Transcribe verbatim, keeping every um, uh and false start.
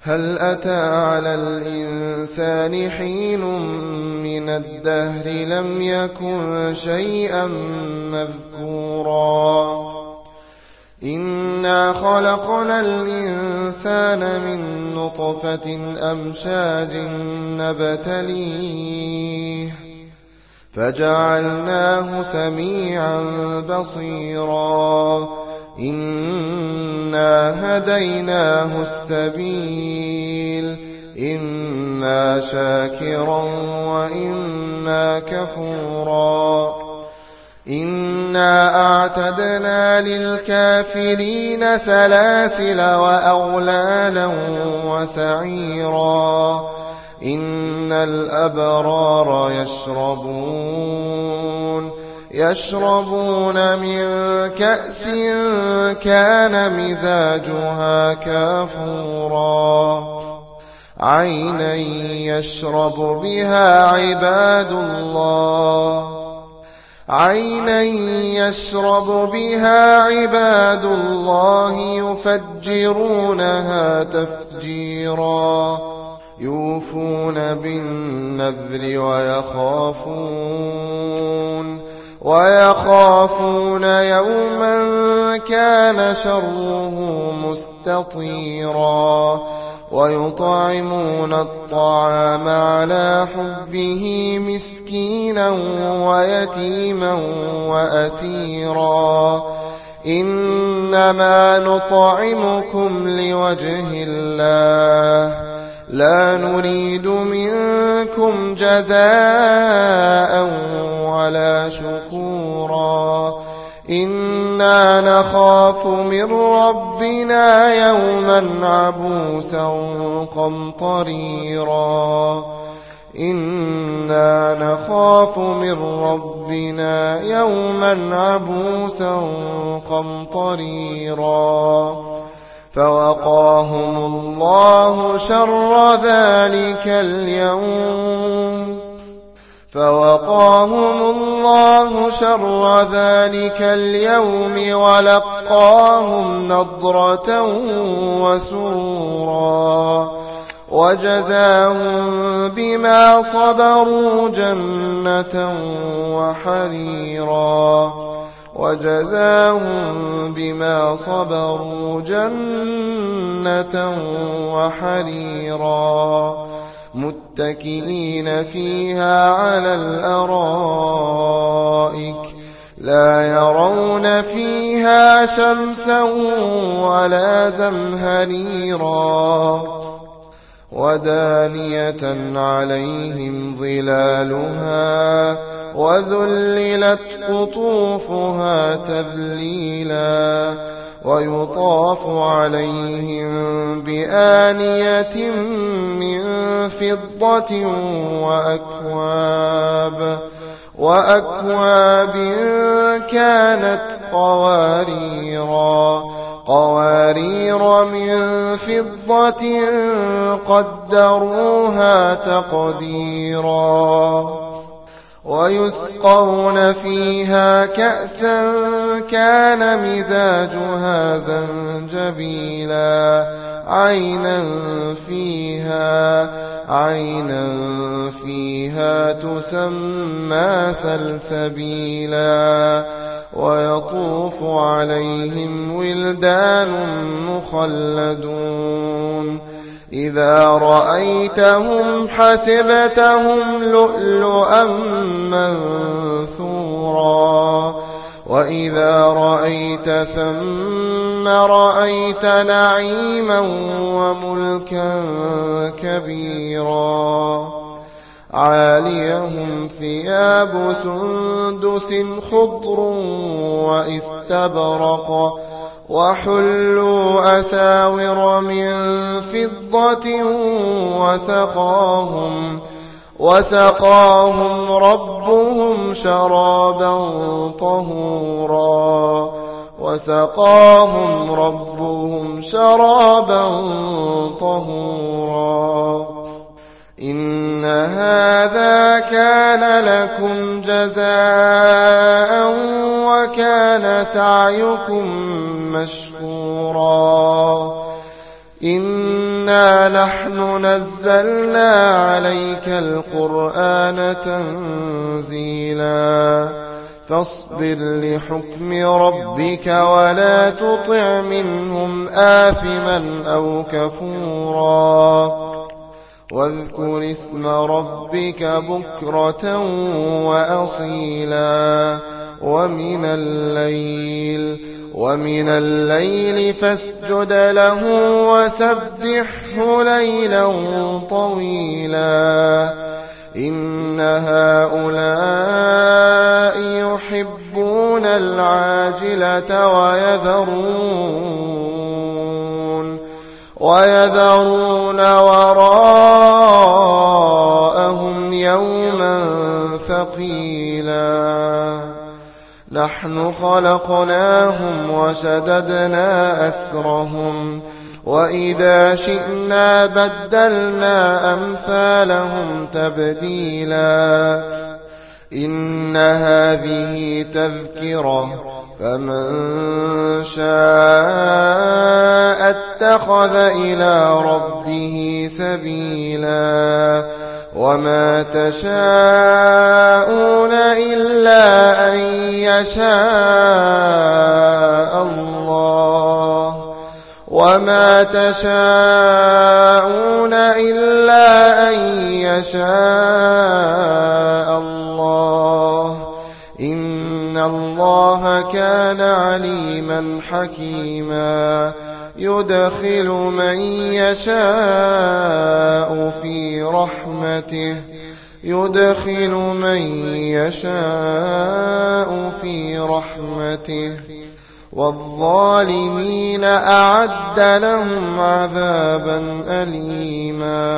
هل أتى على الإنسان حين من الدهر لم يكن شيئا مذكورا إنا خلقنا الإنسان من نطفة أمشاج نبتليه فجعلناه سميعا بصيرا إنا هديناه السبيل إما شاكرا وإما كفورا إنا أعتدنا للكافرين سلاسل وأغلالا وسعيرا إن الأبرار يشربون يشربون من كأس كان مزاجها كافورا عينا يشرب بها عباد الله عينا يشرب بها عباد الله يفجرونها تفجيرا يوفون بالنذر ويخافون ويخافون يوما كان شره مستطيرا ويطعمون الطعام على حبه مسكينا ويتيما وأسيرا إنما نطعمكم لوجه الله لا نريد منكم جزاء ولا شكورا إنا نخاف من ربنا يوما عبوسا قمطريرا إنا نخاف من ربنا يوما عبوسا قمطريرا فوقاهم الله شر ذلك اليوم فوقاهم الله شر ذلك اليوم ولقاهم نضرة وسرورا وجزاهم بما صبروا جنة وحريرا وجزاهم بما صبروا جنة وحريرا متكئين فيها على الأرائك لا يرون فيها شمسا ولا زمهريرا ودانية عليهم ظلالها وذللت قطوفها تذليلا ويطاف عليهم بآنية من فضة وأكواب وأكواب كانت قواريرا قوارير من فضة قدروها تقديرا ويسقون فيها كأسا كان مزاجها زنجبيلا عينا فيها عينا فيها تسمى سلسبيلا ويطوف عليهم ولدان مخلدون إذا رأيتهم حسبتهم لؤلؤا منثورا وإذا رأيت ثم رأيت نعيما وملكا كبيرا عاليهم ثياب سندس خضر واستبرق وحلوا أساور من فضة وسقاهم وسقاهم ربهم شرابا طهورا وسقاهم ربهم شرابا طهورا إن هذا كان لكم جزاء وكان سعيكم مشكورا إن إنا نحن نزلنا عليك القرآن تنزيلا فاصبر لحكم ربك ولا تطع منهم آثما أو كفورا واذكر اسم ربك بكرة وأصيلا ومن الليل ومن الليل فاسجد له وسبحه ليلا طويلا إن هؤلاء يحبون العاجلة ويذرون ويذرون وراءهم يوما ثقيلا نحن خلقناهم وشددنا أسرهم وإذا شئنا بدلنا أمثالهم تبديلا إن هذه تذكرة فمن شاء اتخذ إلى ربه سبيلا وما تشاءون إلا أن يشاء الله وما تشاءون إلا أن يشاء الله إن الله كان عليما حكيما يدخل من يشاء في رحمته يدخل من يشاء في رحمته والظالمين أعد لهم عذابا أليما